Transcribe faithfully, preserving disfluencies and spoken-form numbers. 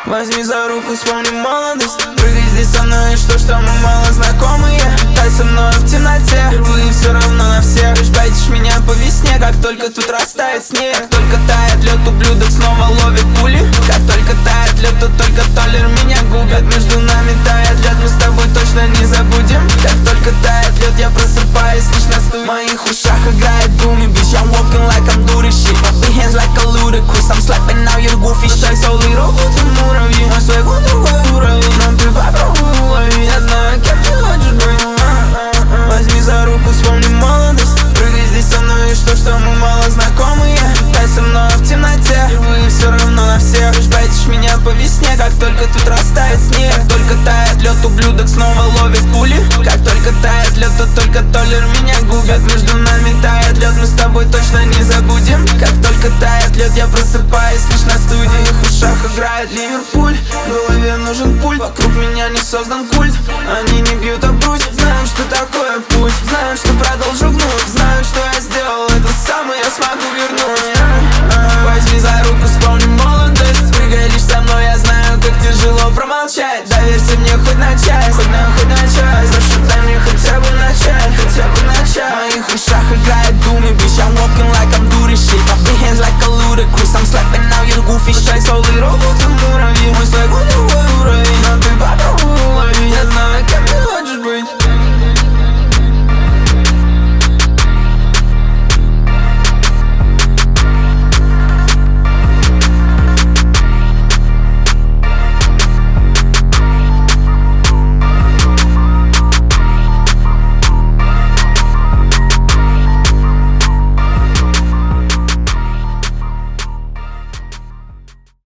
Возьми за руку, вспомни молодость. Прыгай здесь со мной, что, что мы мало знакомые. Тай со мной в темноте, впервые все равно на всех. Ждайтесь меня по весне, как только тут растает снег. Как только тает лед, ублюдок снова ловит пули. Как только тает лед, то только толер меня губит. Между нами тает лед, мы с тобой точно не забудем. Как только тает лед, я просыпаюсь лишь на студии. В моих ушах играет Думи, bitch, I'm walking like I'm doing shit. My big hands like a ludicrous, I'm slapping out your goofy shit. So little, будто муравьи, а свой год другой уровень. Но ты попробуй лови, я знаю, кем ты хочешь быть. Возьми за руку, вспомни молодость. Прыгай здесь со мной, что, что мы мало знакомые. Тай со мной в темноте, впервые все равно на всех. Ждайтесь меня по весне, как только тут растает снег. Как только тает лед, ублюдок снова ловит пули. Как только тает лед, то только толер меня губит. Между нами тает лед, мы с тобой точно не забудем. Как только тает лед, я просыпаюсь лишь на студии. В моих ушах играет Ливерпуль, в голове нужен пульт. Вокруг меня не создан культ, они не бьют об грудь. Знают, что такое путь, знают, что продолжу гнуть. Знают, что я сделал это сам, и я смогу вернуть. Возьми за руку, вспомни молодость. Прыгай лишь со мной, я знаю, как тяжело промолчать. Доверься мне хоть на часть, хоть на, хоть на часть. Прошу, дай мне хотя бы начать, хотя бы начать. В моих ушах играет Думи, bitch, I'm walking like I'm doing shit. My big hands like a ludicrous, I'm slapping out your goofy shit. So little, будто